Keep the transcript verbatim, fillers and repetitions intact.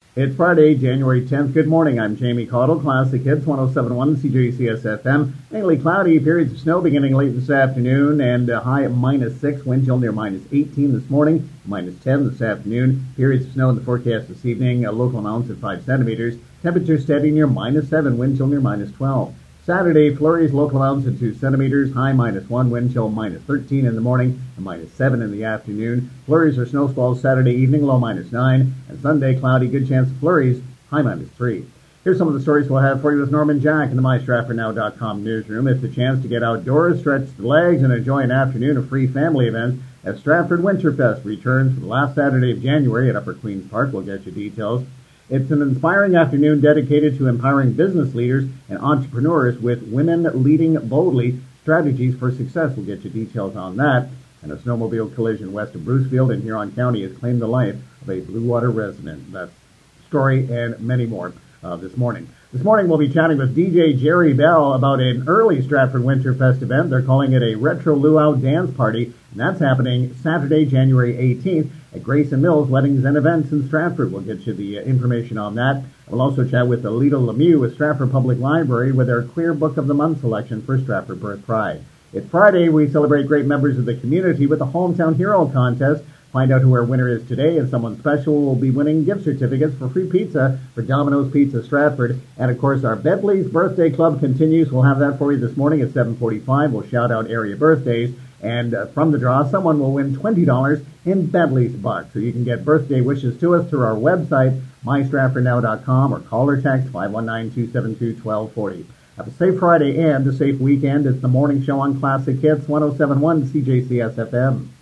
It's Friday, January tenth. Good morning. I'm Jamie Caudle, Classic Hits one oh seven point one C J C S F M. Mainly cloudy, periods of snow beginning late this afternoon, and a high at minus six. Wind chill near minus eighteen this morning, minus ten this afternoon. Periods of snow in the forecast this evening. A local amounts at five centimeters. Temperature steady near minus seven. Wind chill near minus twelve. Saturday, flurries, local amounts at two centimeters, high minus one, wind chill minus thirteen in the morning, and minus seven in the afternoon. Flurries or snow squalls Saturday evening, low minus nine, and Sunday, cloudy, good chance of flurries, high minus three. Here's some of the stories we'll have for you with Norman Jack in the my stratford now dot com newsroom. It's a chance to get outdoors, stretch the legs, and enjoy an afternoon of free family events as Stratford Winterfest returns for the last Saturday of January at Upper Queen's Park. We'll get you details. It's an inspiring afternoon dedicated to empowering business leaders and entrepreneurs with Women Leading Boldly, Strategies for Success. We'll get you details on that. And a snowmobile collision west of Brucefield in Huron County has claimed the life of a Blue Water resident. That story and many more uh, this morning. This morning we'll be chatting with D J Jerry Bell about an early Stratford Winterfest event. They're calling it a Retro Luau Dance Party, and that's happening Saturday, January eighteenth at Grayson Mills Weddings and Events in Stratford. We'll get you the uh, information on that. We'll also chat with Alita Lemieux with Stratford Public Library with their Clear Book of the Month selection for Stratford Birth Pride. It's Friday. We celebrate great members of the community with the Hometown Hero Contest. Find out who our winner is today, and someone special will be winning gift certificates for free pizza for Domino's Pizza Stratford. And, of course, our Bentley's Birthday Club continues. We'll have that for you this morning at seven forty-five. We'll shout out area birthdays. And uh, from the draw, someone will win twenty dollars in Bentley's bucks. So you can get birthday wishes to us through our website, my stratford now dot com, or call or text five one nine, two seven two, one two four zero. Have a safe Friday and a safe weekend. It's the morning show on Classic Hits one oh seven point one C J C S F M.